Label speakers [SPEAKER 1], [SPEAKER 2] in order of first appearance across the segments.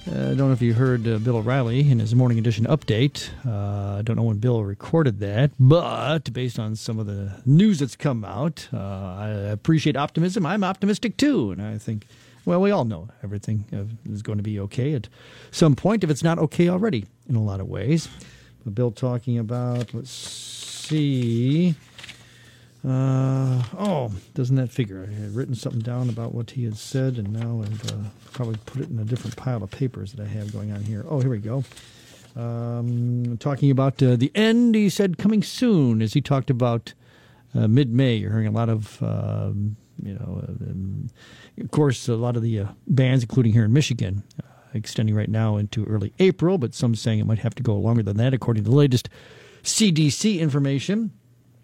[SPEAKER 1] I don't know if you heard Bill O'Reilly in his Morning Edition update. I don't know when Bill recorded that, but based on some of the news that's come out, I appreciate optimism. I'm optimistic too, and I think, well, we all know everything is going to be okay at some point, if it's not okay already in a lot of ways. But Bill talking about, let's see... doesn't that figure? I had written something down about what he had said, and now I've probably put it in a different pile of papers that I have going on here. Oh, here we go. Talking about the end, he said, coming soon, as he talked about mid-May. You're hearing a lot of, of course, a lot of the bans, including here in Michigan, extending right now into early April, but some saying it might have to go longer than that, according to the latest CDC information.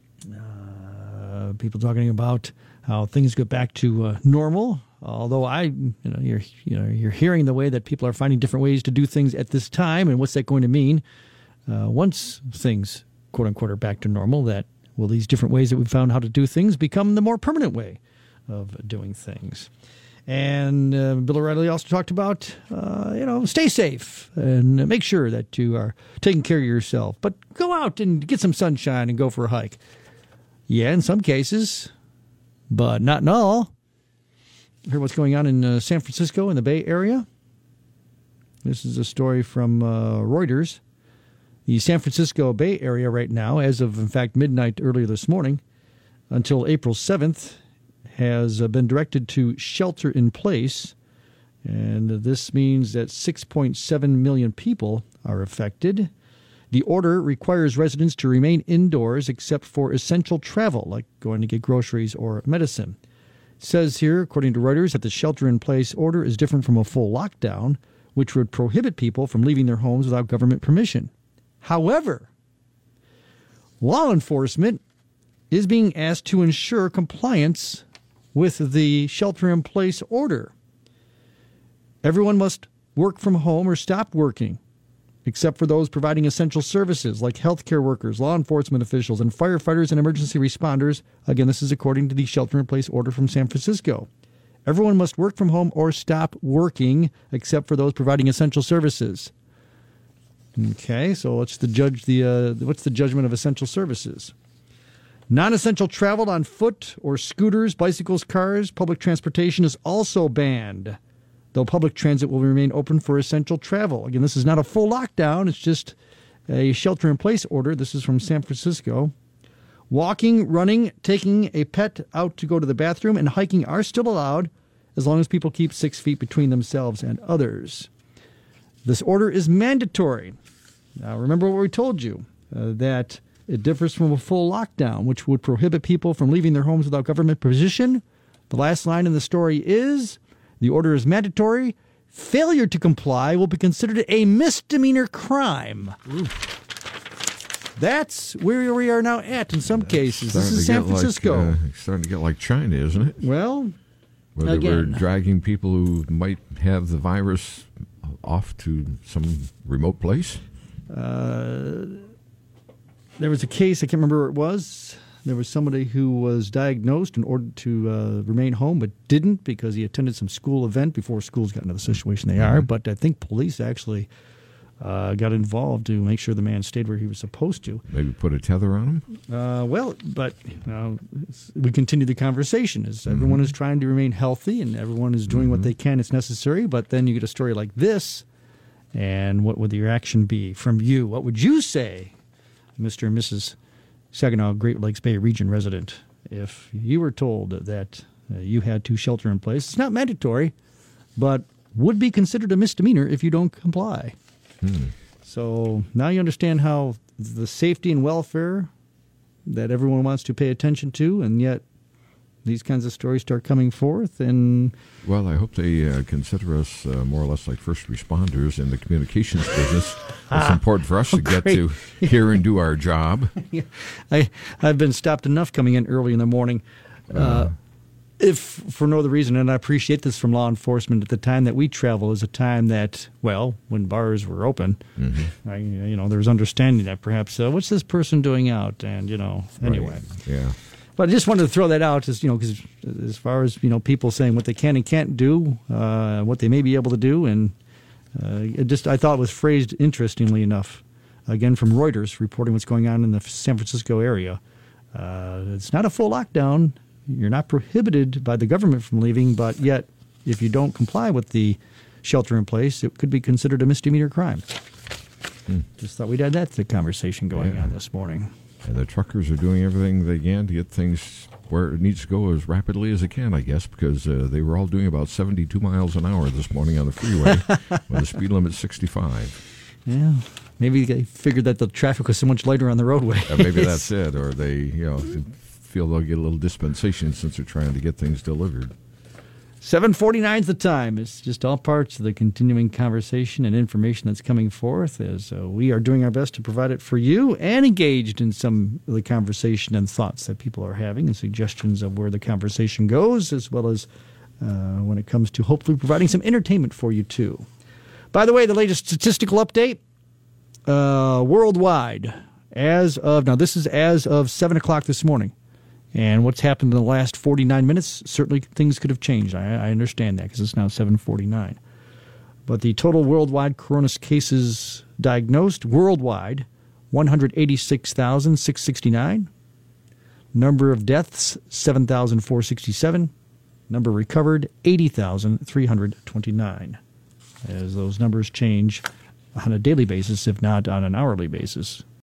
[SPEAKER 1] People talking about how things get back to normal. Although you're hearing the way that people are finding different ways to do things at this time, and what's that going to mean once things, quote unquote, are back to normal? That will these different ways that we've found how to do things become the more permanent way of doing things? And Bill O'Reilly also talked about stay safe and make sure that you are taking care of yourself, but go out and get some sunshine and go for a hike. Yeah, in some cases, but not in all. Hear what's going on in San Francisco in the Bay Area? This is a story from Reuters. The San Francisco Bay Area right now, as of, in fact, midnight earlier this morning, until April 7th, has been directed to shelter in place. And this means that 6.7 million people are affected. The order requires residents to remain indoors except for essential travel, like going to get groceries or medicine. It says here, according to Reuters, that the shelter-in-place order is different from a full lockdown, which would prohibit people from leaving their homes without government permission. However, law enforcement is being asked to ensure compliance with the shelter-in-place order. Everyone must work from home or stop working, except for those providing essential services like healthcare workers, law enforcement officials, and firefighters and emergency responders. Again, this is according to the shelter-in-place order from San Francisco. Everyone must work from home or stop working, except for those providing essential services. Okay, so what's the judgment of essential services? Non-essential travel on foot or scooters, bicycles, cars, public transportation is also banned, though public transit will remain open for essential travel. Again, this is not a full lockdown. It's just a shelter-in-place order. This is from San Francisco. Walking, running, taking a pet out to go to the bathroom, and hiking are still allowed as long as people keep 6 feet between themselves and others. This order is mandatory. Now, remember what we told you, that it differs from a full lockdown, which would prohibit people from leaving their homes without government permission. The last line in the story is, the order is mandatory. Failure to comply will be considered a misdemeanor crime. Ooh. That's where we are now at in some cases. This is San Francisco.
[SPEAKER 2] It's starting to get like China, isn't it?
[SPEAKER 1] Well,
[SPEAKER 2] where they were dragging people who might have the virus off to some remote place.
[SPEAKER 1] There was a case, I can't remember where it was. There was somebody who was diagnosed and ordered to remain home, but didn't because he attended some school event before schools got into the situation they are. But I think police actually got involved to make sure the man stayed where he was supposed to.
[SPEAKER 2] Maybe put a tether on him?
[SPEAKER 1] But we continue the conversation. As everyone is trying to remain healthy and everyone is doing what they can as necessary, but then you get a story like this, and what would the reaction be from you? What would you say, Mr. and Mrs. Saginaw Great Lakes Bay region resident, if you were told that you had to shelter in place? It's not mandatory, but would be considered a misdemeanor if you don't comply. So now you understand how the safety and welfare that everyone wants to pay attention to, and yet these kinds of stories start coming forth. And
[SPEAKER 2] well, I hope they consider us more or less like first responders in the communications business. It's important for us to get to hear and do our job.
[SPEAKER 1] I've been stopped enough coming in early in the morning. If for no other reason, and I appreciate this from law enforcement, at the time that we travel is a time that, well, when bars were open, there was understanding that perhaps, what's this person doing out? And, anyway.
[SPEAKER 2] Right. Yeah.
[SPEAKER 1] But I just wanted to throw that out, because as far as, people saying what they can and can't do, what they may be able to do, and I thought it was phrased interestingly enough. Again, from Reuters, reporting what's going on in the San Francisco area. It's not a full lockdown. You're not prohibited by the government from leaving, but yet, if you don't comply with the shelter in place, it could be considered a misdemeanor crime. Just thought we'd add that to the conversation going on this morning.
[SPEAKER 2] And the truckers are doing everything they can to get things where it needs to go as rapidly as it can, I guess, because they were all doing about 72 miles an hour this morning on the freeway when the speed limit's 65.
[SPEAKER 1] Yeah, maybe they figured that the traffic was so much lighter on the roadway.
[SPEAKER 2] Maybe that's it, or they feel they'll get a little dispensation since they're trying to get things delivered.
[SPEAKER 1] 7:49 is the time. It's just all parts of the continuing conversation and information that's coming forth as we are doing our best to provide it for you and engaged in some of the conversation and thoughts that people are having and suggestions of where the conversation goes, as well as when it comes to hopefully providing some entertainment for you, too. By the way, the latest statistical update worldwide now this is as of 7 o'clock this morning. And what's happened in the last 49 minutes, certainly things could have changed. I understand that because it's now 7:49. But the total worldwide corona cases diagnosed worldwide, 186,669. Number of deaths, 7,467. Number recovered, 80,329. As those numbers change on a daily basis, if not on an hourly basis.